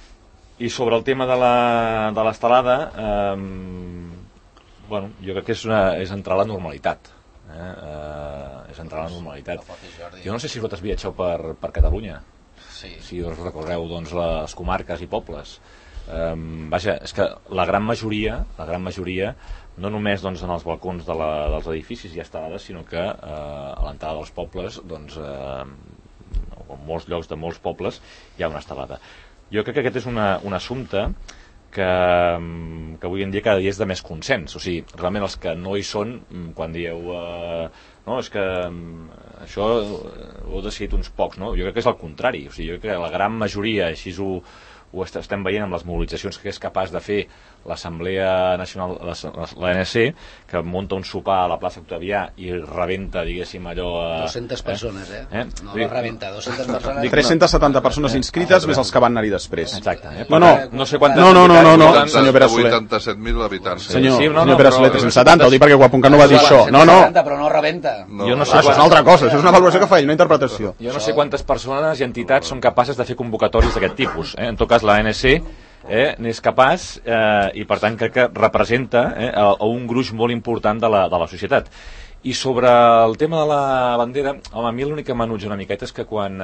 I sobre el tema de l'estelada... Eh, bueno, jo crec que és, una, és entrar a la normalitat. Eh? Uh, és entrar a la normalitat. Jo no sé si vosaltres viatgeu per, per Catalunya. Sí. Si us recorreu doncs, les comarques i pobles. Um, vaja, és que la gran majoria, la gran majoria, no només doncs, en els balcons de la, dels edificis hi ha estelades, sinó que uh, a l'entrada dels pobles, doncs, uh, en molts llocs de molts pobles, hi ha una estelada. Jo crec que aquest és una, un assumpte que, que avui en dia cada dia és de més consens. O sigui, realment els que no hi són, quan dieu eh, no, és que això ho heu decidit uns pocs, no? Jo crec que és el contrari. O sigui, jo crec que la gran majoria, així ho, ho estem veient amb les mobilitzacions que és capaç de fer l'Assemblea Nacional, l'A N C, que munta un sopar a la plaça Octavià i rebenta, diguéssim, allò... A, dues-centes persones, eh? eh? No la rebenta, dues-centes persones... tres-centes setanta persones inscrites, més els que van anar-hi després. Exacte. Eh? No, no, no sé quantes... No, no, no, no, no, senyor Pere Soler. vuitanta-set mil habitants. Senyor, sí, no, no, senyor Pere Soler, tres-cents setanta, ho dic perquè Guapunca no va dir això. No, no, no. Però no rebenta. No, jo no sé ah, això és una altra cosa, això és una valoració que faig, una interpretació. Jo no sé quantes persones i entitats són capaces de fer convocatòries d'aquest tipus. Eh? En tot cas, l'A N C eh, n'és capaç eh, i, per tant, crec que representa eh, a, a un gruix molt important de la, de la societat. I sobre el tema de la bandera, home, a mi l'únic que m'anuja una miqueta és que quan,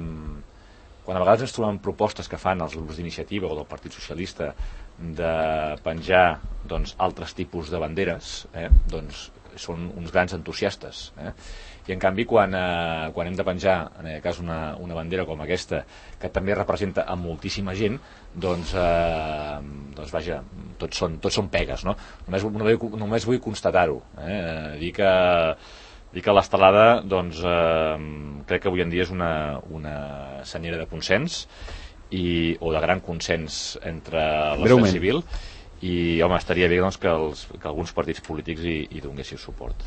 eh, quan a vegades ens trobem propostes que fan els grups d'iniciativa o del Partit Socialista de penjar doncs, altres tipus de banderes, eh, doncs són uns grans entusiastes. Eh? I en canvi quan, eh, quan hem de penjar en aquest cas una, una bandera com aquesta que també representa a moltíssima gent, doncs, eh, doncs vaja, tots són, tots són pegues, no? Només, només, només vull constatar-ho, eh? dir que, dir que l'estelada doncs, eh, crec que avui en dia és una, una senyera de consens i, o de gran consens entre la societat civil i home, estaria bé doncs, que, els, que alguns partits polítics hi, hi donguessin suport.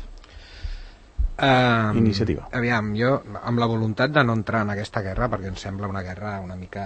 Uh, Iniciativa. Aviam, jo amb la voluntat de no entrar en aquesta guerra, perquè em sembla una guerra una mica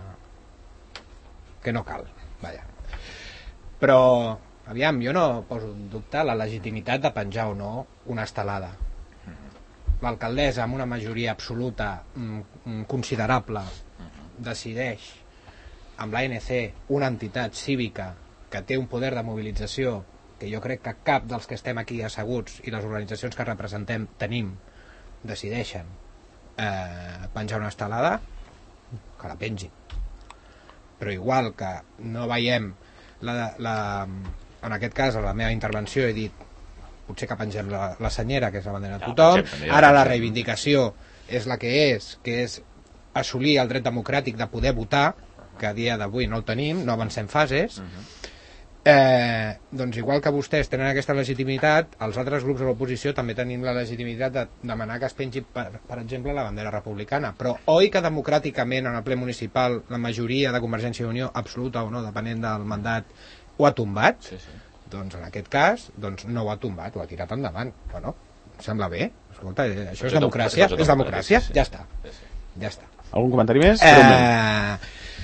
que no cal, vaja. Però, aviam, jo no poso en dubte la legitimitat de penjar o no una estelada. L'alcaldessa, amb una majoria absoluta mm, considerable, decideix amb l'A N C, una entitat cívica que té un poder de mobilització que jo crec que cap dels que estem aquí asseguts i les organitzacions que representem tenim, decideixen eh, penjar una estelada, que la pengin. Però igual que no veiem la, la, en aquest cas a la meva intervenció he dit potser que pengem la, la senyera, que és la bandera de tothom, ara la reivindicació és la que és, que és assolir el dret democràtic de poder votar, que a dia d'avui no el tenim, no avancem fases. Uh-huh. Eh, doncs igual que vostès tenen aquesta legitimitat, els altres grups de l'oposició també tenim la legitimitat de demanar que es pengi, per, per exemple, la bandera republicana. Però oi que democràticament en el ple municipal la majoria de Convergència i Unió, absoluta o no, depenent del mandat, ho ha tombat? Sí, sí. Doncs en aquest cas doncs no ho ha tombat, ho ha tirat endavant. Bueno, em sembla bé. Escolta, això és democràcia, és democràcia, ja està. Ja està. Algun comentari més? Eh...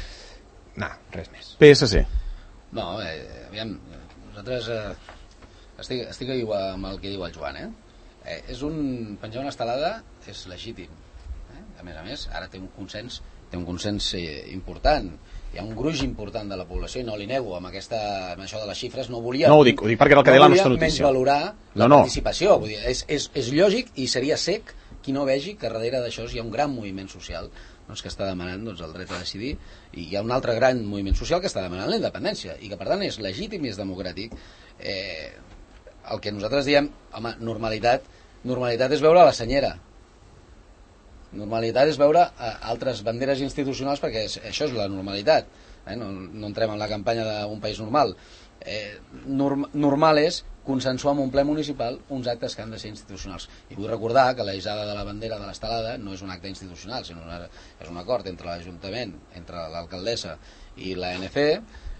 No, res més. P S C. No, eh, aviam, nosaltres eh, estic, estic igual amb el que diu el Joan, eh? eh és un, penjar una estelada és legítim, eh? A més a més, ara té un consens, té un consens eh, important, hi ha un gruix important de la població, i no li nego, amb, aquesta, amb això de les xifres, no volia... No, ho dic, ho dic perquè era el que no deia la nostra notícia. menys valorar la no, no. participació, vull dir, és, és, és lògic i seria sec qui no vegi que darrere d'això hi ha un gran moviment social, doncs, que està demanant doncs, el dret a decidir, i hi ha un altre gran moviment social que està demanant la independència, i que per tant és legítim i és democràtic. Eh, el que nosaltres diem, home, normalitat, normalitat és veure la senyera, normalitat és veure eh, altres banderes institucionals, perquè és, això és la normalitat, eh? no, no entrem en la campanya d'un país normal. Eh, norm, normal és consensuar en un ple municipal uns actes que han de ser institucionals, i vull recordar que la hissada de la bandera de l'estelada no és un acte institucional, sinó una, és un acord entre l'Ajuntament, entre l'alcaldessa i l'A N C,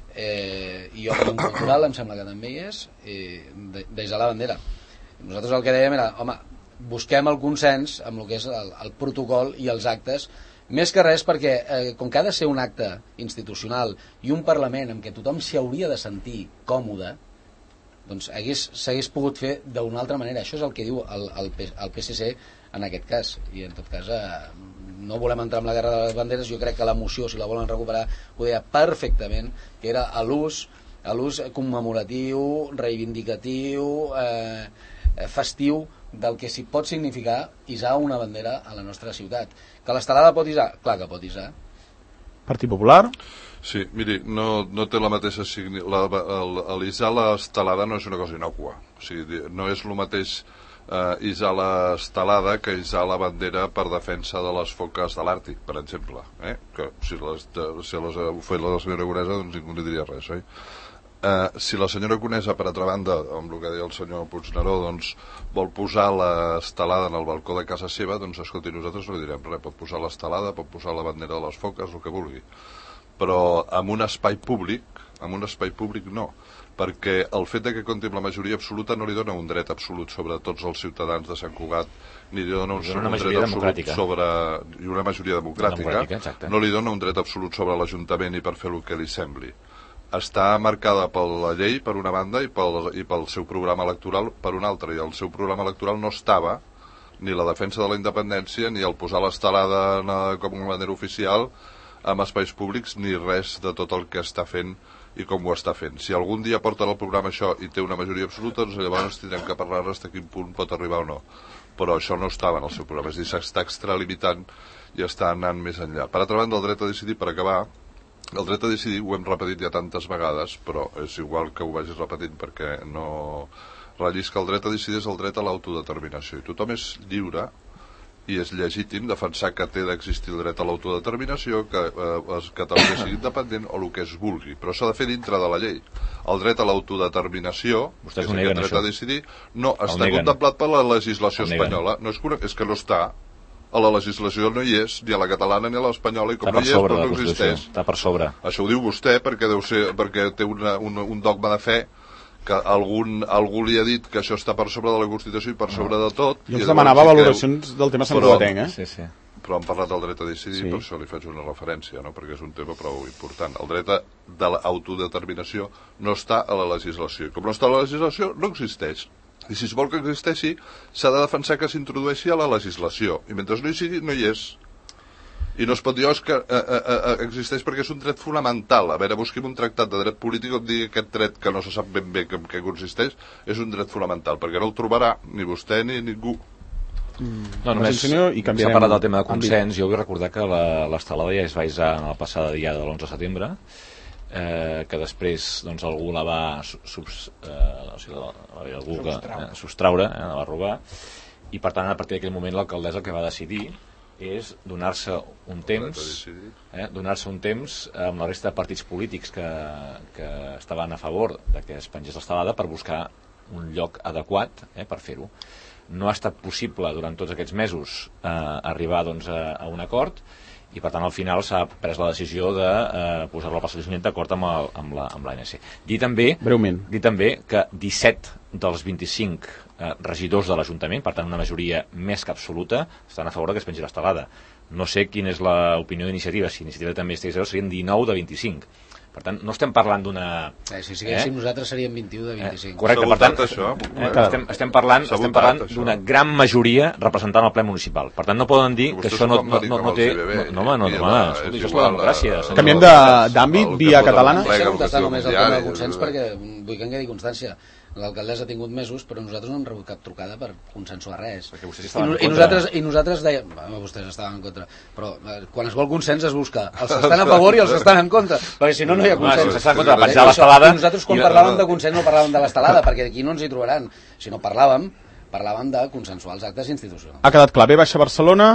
eh, i Òmnium Cultural em sembla que també hi és, eh, d'hissar la bandera. Nosaltres el que dèiem era, home, busquem el consens amb el que és el, el protocol i els actes, més que res perquè eh, com que ha de ser un acte institucional i un Parlament en què tothom s'hi hauria de sentir còmode, doncs s'hagués pogut fer d'una altra manera. Això és el que diu el, el, el P S C en aquest cas, i en tot cas eh, no volem entrar en la guerra de les banderes. Jo crec que la moció, si la volen recuperar, ho deia perfectament, que era a l'ús a l'ús commemoratiu, reivindicatiu, eh, festiu del que s'hi pot significar hissar una bandera a la nostra ciutat. Que l'estelada pot hissar? Clar que pot hissar. Partit Popular? Sí, miri, no, no té la mateixa signi... la, el, el hissar l'estelada no és una cosa innòcua. O sigui, no és el mateix eh, hissar l'estelada que hissar la bandera per defensa de les foques de l'Àrtic, per exemple. Eh? Que si les, si les ha fet la senyora Conesa, doncs ningú li diria res, oi? Eh, si la senyora Conesa, per altra banda, amb el que deia el senyor Puigneró, doncs, vol posar l'estelada en el balcó de casa seva, doncs, escolti, nosaltres no li direm res, pot posar l'estelada, pot posar la bandera de les foques, el que vulgui. Però en un espai públic, en un espai públic no, perquè el fet de que compti amb la majoria absoluta no li dona un dret absolut sobre tots els ciutadans de Sant Cugat, ni li dona un, un dret absolut sobre... i una majoria democràtica, democràtica no li dona un dret absolut sobre l'Ajuntament i per fer el que li sembli. Està marcada per la llei per una banda i pel, i pel seu programa electoral per una altra, i el seu programa electoral no estava ni la defensa de la independència ni el posar l'estelada com una bandera oficial amb espais públics, ni res de tot el que està fent i com ho està fent. Si algun dia porta al programa això i té una majoria absoluta, doncs llavors tindrem que parlar fins a quin punt pot arribar o no. Però això no estava en el seu programa, és a dir, s'està extralimitant i està anant més enllà. Per altra banda, el dret a decidir, per acabar, el dret a decidir ho hem repetit ja tantes vegades, però és igual que ho vagis repetint perquè no rellisca. El dret a decidir és el dret a l'autodeterminació i tothom és lliure i és legítim defensar que té d'existir el dret a l'autodeterminació, que eh, Catalunya sigui independent o el que es vulgui, però s'ha de fer dintre de la llei. El dret a l'autodeterminació, que és aquest dret a decidir, no està contemplat per la legislació espanyola. No és, és que no està. A la legislació no hi és, ni a la catalana ni a l'espanyola, i com no hi és, doncs no existeix. Està per sobre. Això ho diu vostè perquè deu ser perquè té una, un, un dogma de fe que algun, algú li ha dit que això està per sobre de la Constitució i per sobre de tot. Jo ens demanava valoracions del tema santcugatenc, eh? Sí, sí. Però han parlat del dret a decidir, sí. Per això li faig una referència, no? Perquè és un tema prou important. El dret a, de l'autodeterminació no està a la legislació. I com no està a la legislació, no existeix. I si es vol que existeixi, s'ha de defensar que s'introdueixi a la legislació. I mentre no hi sigui, no hi és. I no es pot dir, oh, és que eh, eh, existeix perquè és un dret fonamental. A veure, busquem un tractat de dret polític on digui aquest dret que no se sap ben bé en què consisteix, és un dret fonamental, perquè no el trobarà ni vostè ni ningú. Mm. No, només s'ha parlat del tema de consens. Jo vull recordar que l'estelada ja es va hissar en la passada dia de l'onze de setembre, eh, que després doncs, algú la va subs, eh, o sigui, la, algú que, eh, sostraure, eh, la va robar, i per tant a partir d'aquell moment l'alcaldessa el que va decidir és donar-se un temps eh, donar-se un temps amb la resta de partits polítics que, que estaven a favor de que es pengés l'estelada per buscar un lloc adequat eh, per fer-ho. No ha estat possible durant tots aquests mesos eh, arribar doncs, a, a un acord, i per tant al final s'ha pres la decisió de eh, posar-lo al procediment d'acord amb, el, amb la amb l'A N C. Dir també, Breument. dir també que disset dels vint-i-cinc eh, regidors de l'Ajuntament, per tant una majoria més que absoluta, estan a favor que es pengi l'estelada. No sé quina és l'opinió d'Iniciativa, si Iniciativa també estigués a serien dinou de vint-i-cinc. Per tant, no estem parlant d'una... Eh, si siguéssim eh? nosaltres seríem vint-i-u de vint-i-cinc. Eh, correcte, per tant, això, eh, estem, estem parlant, estem parlant d'una gran majoria representant el ple municipal. Per tant, no poden dir que això no, no, no, no té... No, home, no, no, no, això és la democràcia. Canviem d'àmbit, via catalana. Deixa contestar només el tema del consens perquè vull que en quedi constància. L'alcaldessa ha tingut mesos, però nosaltres no hem rebut cap trucada per consensuar res. I, no, i, nosaltres, I nosaltres dèiem... Bueno, vostès estaven en contra, però eh, quan es vol consens es busca els que estan a favor i els que estan en contra, perquè si no, no hi ha consens. Si estan en contra de penjar l'estelada... I nosaltres quan parlàvem de consens no parlàvem de l'estelada, perquè aquí no ens hi trobaran. Si no parlàvem, parlàvem de consensuar els actes institucionals. Ha quedat clar, ve Baixa Barcelona...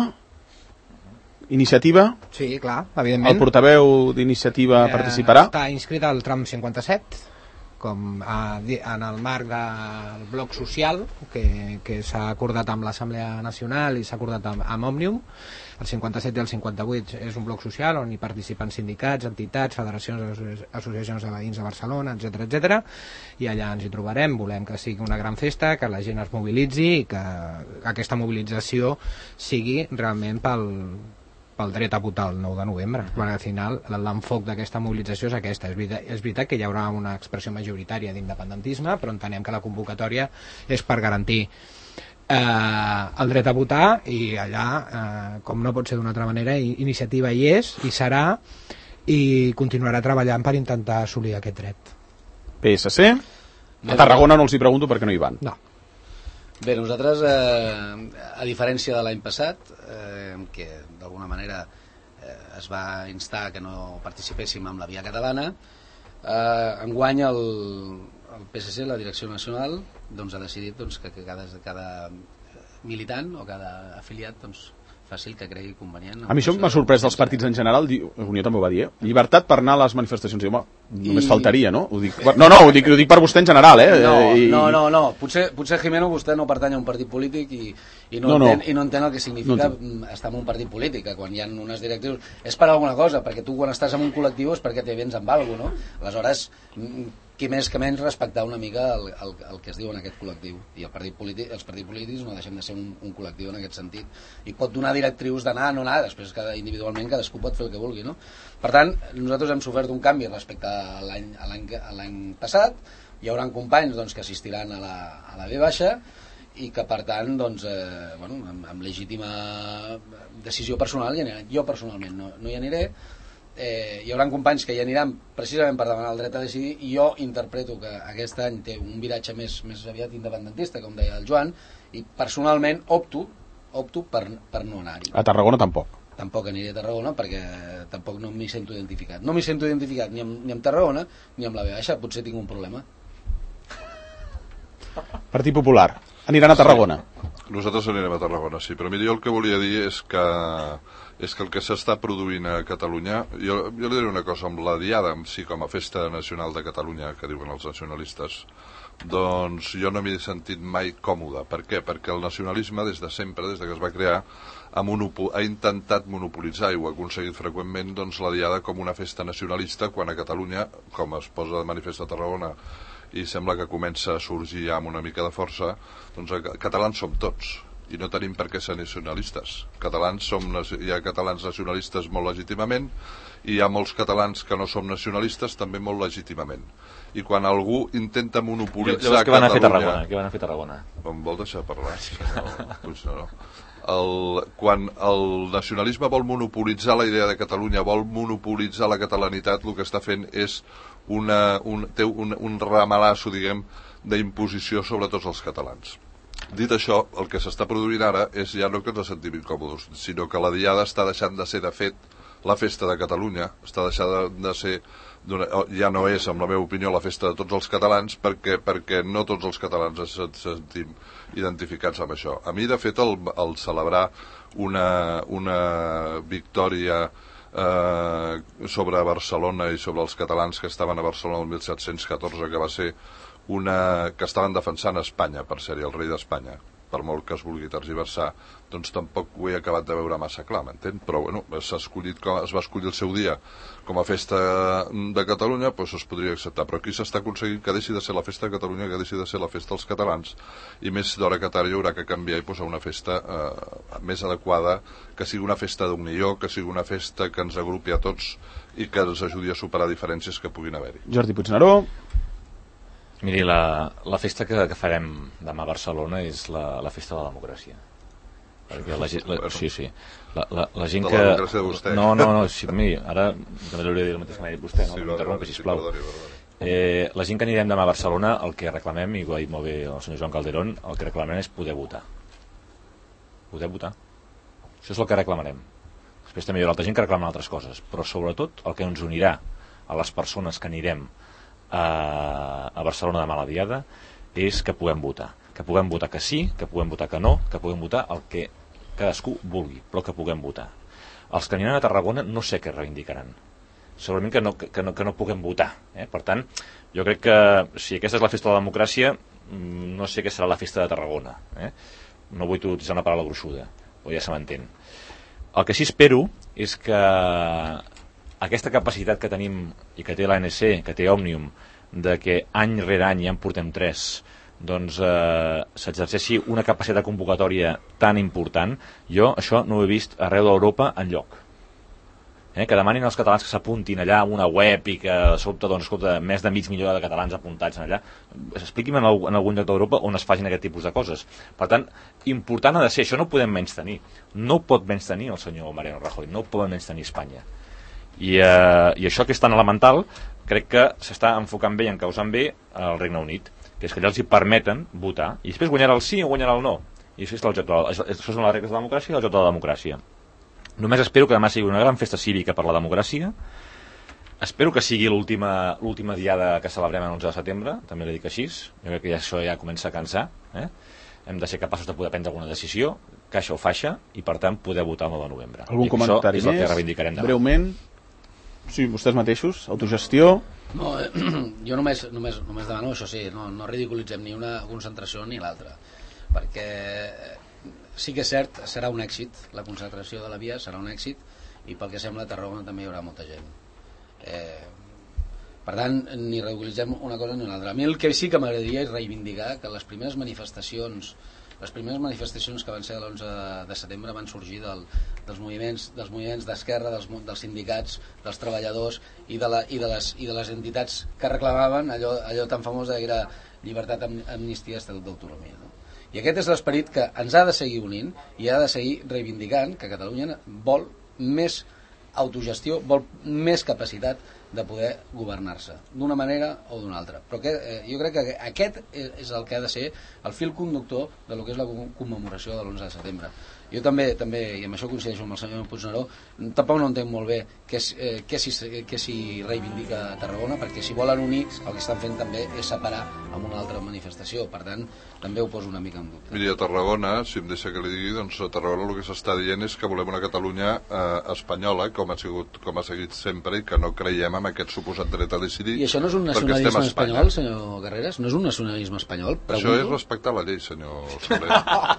Iniciativa? Sí, clar, evidentment. El portaveu d'Iniciativa eh, participarà? Està inscrit al tram cinquanta-set, com a, en el marc del bloc social que, que s'ha acordat amb l'Assemblea Nacional i s'ha acordat amb, amb Òmnium. El cinquanta-set i el cinquanta-vuit és un bloc social on hi participen sindicats, entitats, federacions, associacions de veïns de Barcelona, etcètera, etcètera. I allà ens hi trobarem. Volem que sigui una gran festa, que la gent es mobilitzi i que aquesta mobilització sigui realment pel pel dret a votar el nou de novembre, perquè al final l'enfoc d'aquesta mobilització és aquesta. És veritat, és veritat que hi haurà una expressió majoritària d'independentisme, però entenem que la convocatòria és per garantir eh, el dret a votar, i allà, eh, com no pot ser d'una altra manera, Iniciativa hi és, hi serà, i continuarà treballant per intentar assolir aquest dret. P S C? A Tarragona no els hi pregunto perquè no hi van. No. Bé, nosaltres, eh, a diferència de l'any passat, eh, que d'alguna manera eh, es va instar que no participéssim amb la via catalana, eh, enguany el, el P S C, la Direcció Nacional, doncs, ha decidit doncs, que, que cada, cada militant o cada afiliat doncs, faci el que cregui convenient. A mi això m'ha sorprès dels partits en general, Unió també ho va dir, eh? Llibertat per anar a les manifestacions. I, home, només I... faltaria, no? Ho dic, no, no, ho dic, ho dic per vostè en general, eh? No, I... no, no, no. Potser, potser Jimeno, vostè no pertany a un partit polític i, i, no, no, entén, no. i no entén el que significa no estar en un partit polític, que quan hi ha unes directrius és per alguna cosa, perquè tu quan estàs en un col·lectiu és perquè te vens amb alguna cosa, no? Aleshores, qui més que menys respectar una mica el, el, el que es diu en aquest col·lectiu, i el partit polític, els partits polítics no deixem de ser un, un col·lectiu en aquest sentit, i pot donar directrius d'anar, no anar, després cada, individualment cadascú pot fer el que vulgui, no? Per tant, nosaltres hem sofert un canvi respecte a l'any passat. Hi haurà companys doncs, que assistiran a la, a la V baixa i que per tant doncs, eh, bueno, amb, amb legítima decisió personal hi aniran. Jo personalment no, no hi aniré. Eh, hi haurà companys que hi aniran precisament per demanar el dret a decidir, i jo interpreto que aquest any té un viratge més, més aviat independentista, com deia el Joan, i personalment opto, opto per, per no anar-hi. A Tarragona tampoc. Tampoc aniré a Tarragona perquè tampoc no m'hi sento identificat. No m'hi sento identificat ni amb, ni amb Tarragona ni amb la V baixa, potser tinc un problema. Partit Popular, aniran a Tarragona? Sí, nosaltres anirem a Tarragona, sí, però mira, jo el que volia dir és que és que el que s'està produint a Catalunya, jo, jo li diré una cosa, amb la Diada, sí, com a festa nacional de Catalunya, que diuen els nacionalistes, doncs jo no m'he sentit mai còmode. Per què? Perquè el nacionalisme, des de sempre, des de que es va crear, ha, ha intentat monopolitzar, i ho ha aconseguit freqüentment, doncs, la Diada com una festa nacionalista, quan a Catalunya, com es posa de manifest a Tarragona, i sembla que comença a sorgir ja amb una mica de força, doncs catalans som tots, i no tenim per què ser nacionalistes. Catalans som, hi ha catalans nacionalistes molt legítimament, i hi ha molts catalans que no som nacionalistes també molt legítimament. I quan algú intenta monopolitzar Catalunya... Què van a fer Tarragona? Què van a fer Tarragona? Em vol deixar parlar? No, no, no. El, quan el nacionalisme vol monopolitzar la idea de Catalunya, vol monopolitzar la catalanitat, el que està fent és una, un, té un, un ramalasso, diguem, d'imposició sobre tots els catalans. Dit això, el que s'està produint ara és ja no que ens sentim incòmodes, sinó que la Diada està deixant de ser de fet la festa de Catalunya, està deixada de ser, ja no és, en la meva opinió, la festa de tots els catalans, perquè, perquè no tots els catalans ens sentim identificats amb això. A mi, de fet, el, el celebrar una, una victòria eh, sobre Barcelona i sobre els catalans que estaven a Barcelona el mil set-cents catorze, que va ser una que estaven defensant Espanya, per ser el rei d'Espanya, per molt que es vulgui tergiversar, doncs tampoc ho he acabat de veure massa clar, m'entén? Però bueno, s'ha escollit com, es va escollir el seu dia com a festa de Catalunya, doncs es podria acceptar, però aquí s'està aconseguint que deixi de ser la festa de Catalunya, que deixi de ser la festa dels catalans, i més d'hora que tard hi haurà que canviar i posar una festa eh, més adequada, que sigui una festa d'unió, que sigui una festa que ens agrupi a tots i que ens ajudi a superar diferències que puguin haver-hi. Jordi Puigneró. Miri, la, la festa que, que farem demà a Barcelona és la, la festa de la democràcia. Perquè la, la, sí, sí. La, la, la gent de que... la democràcia de vostè. No, no, no, sí, miri, ara també l'hauria de dir el mateix que m'ha dit vostè, no? Sí, m'interrompi, sisplau. Sí, perdoni, perdoni. Eh, la gent que anirem demà a Barcelona, el que reclamem, i ho ha dit molt bé el senyor Joan Calderón, el que reclamem és poder votar. Poder votar. Això és el que reclamarem. Després també hi haurà altra gent que reclama altres coses, però sobretot el que ens unirà a les persones que anirem a, a Barcelona demà a la diada és que puguem votar. Que puguem votar que sí, que puguem votar que no, que puguem votar el que cadascú vulgui, però que puguem votar. Els que aniran a Tarragona no sé què reivindicaran. Segurament que no, que no, que no puguem votar. Eh? Per tant, jo crec que si aquesta és la festa de la democràcia, no sé què serà la festa de Tarragona. Eh? No vull utilitzar una paraula gruixuda, però ja se m'entén. El que sí espero és que aquesta capacitat que tenim i que té l'A N C, que té Òmnium, de que any rere any ja en portem tres, doncs eh, s'exerceixi una capacitat de convocatòria tan important. Jo això no ho he vist arreu d'Europa enlloc. Eh, que demanin als catalans que s'apuntin allà a una web i que de sobte, doncs, escolta, més de mig milió de catalans apuntats allà. Expliqui'm en, en algun lloc d'Europa on es facin aquest tipus de coses. Per tant, important ha de ser, això no ho podem menys tenir. No ho pot menys tenir el senyor Mariano Rajoy, no ho pot menys tenir Espanya. I, eh, i això que és tan elemental crec que s'està enfocant bé i encausant bé al Regne Unit, que és que allà els hi permeten votar i després guanyarà el sí o guanyarà el no, i això, és el joc de la, això són les regles de la democràcia i el joc de la democràcia. Només espero que demà sigui una gran festa cívica per la democràcia. Espero que sigui l'última l'última diada que celebrem el onze de setembre, també l'he dit així. Jo crec que ja això ja comença a cansar, eh? Hem de ser capaços de poder prendre alguna decisió, caixa o faixa, i per tant poder votar el nou de novembre. Algun comentari més? És el que reivindicarem demà. Breument. Sí, vostès mateixos, autogestió. No, eh, jo només, només, només demano això, sí, no, no ridiculitzem ni una concentració ni l'altra, perquè sí que és cert, serà un èxit, la concentració de la via serà un èxit, i pel que sembla a Tarragona també hi haurà molta gent. Eh, per tant, ni ridiculitzem una cosa ni l'altra. A mi el que sí que m'agradaria és reivindicar que les primeres manifestacions les primeres manifestacions que van ser l'onze de setembre van sorgir del, dels moviments dels moviments d'esquerra, dels, dels sindicats, dels treballadors i de, la, i, de les, i de les entitats que reclamaven allò, allò tan famós que era llibertat, amnistia, estatut d'autonomia, no? I aquest és l'esperit que ens ha de seguir unint i ha de seguir reivindicant que Catalunya vol més autogestió, vol més capacitat de poder governar-se d'una manera o d'una altra, però que, eh, jo crec que aquest és el que ha de ser el fil conductor de lo que és la commemoració de l'onze de setembre. Jo també, també i amb això coincideixo amb el senyor Puigneró, tampoc no entenc molt bé què eh, s'hi si reivindica a Tarragona, perquè si volen unir el que estan fent també és separar amb una altra manifestació, per tant també ho poso una mica en dubte. Miri, a Tarragona, si em deixa que li digui, doncs a Tarragona el que s'està dient és que volem una Catalunya eh, espanyola, com ha, sigut, com ha seguit sempre, i que no creiem en aquest suposat dret a decidir. I això no és un nacionalisme espanyol, senyor Carreras? No és un nacionalisme espanyol? Pregunto. Això és respectar la llei, senyor Soler.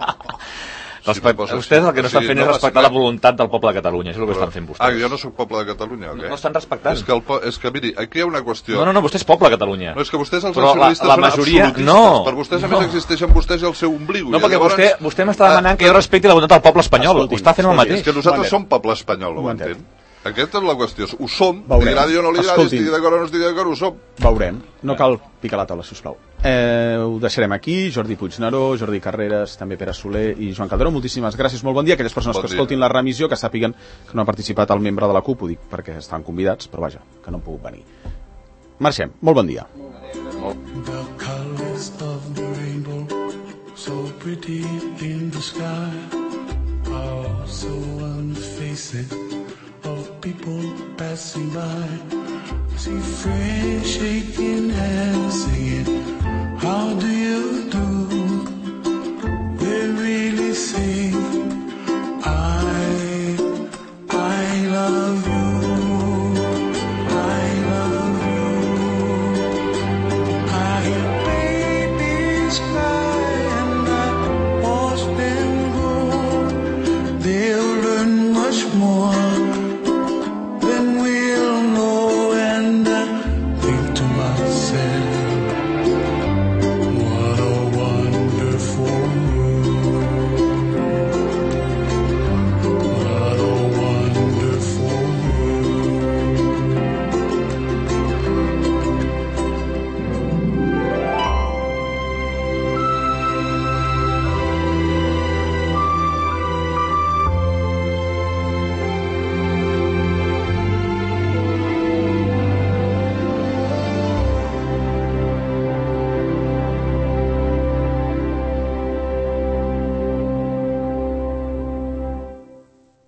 Respecte, si vostès el que no estan fent sí, és respectar no, la voluntat del poble de Catalunya, això és el que estan fent vostès. Ah, jo no soc poble de Catalunya, o què? No, no estan respectant. És que, el, és que, miri, aquí hi ha una qüestió... No, no, no, vostè és poble de Catalunya. No, és que vostès, els però nacionalistes, la, la són majoria... absolutistes. No, per vostès, a no. més, existeixen vostès i el seu ombligo. No, perquè llavors... vostè, vostè m'està demanant que jo respecti la voluntat del poble espanyol. Escolti, ho està fent el mateix. És que nosaltres som poble espanyol, ho entén? Aquesta és la qüestió. Ho som, li agradi o no li agradi, estigui d'acord o no estigui d'acord, ho som. Veurem. No cal picar la taula, sisplau. Eh, ho deixarem aquí. Jordi Puigneró, Jordi Carreras, també Pere Soler i Joan Calderó. Moltíssimes gràcies, molt bon dia. Aquelles persones bon que escoltin la remissió, que sàpiguen que no ha participat el membre de la CUP, ho dic perquè estan convidats, però vaja, que no han pogut venir. Marxem. Molt bon dia. The colors of the rainbow, so pretty in the sky, are so unfacing of people people passing by. See friends shaking hands, singing, how do you do? They really say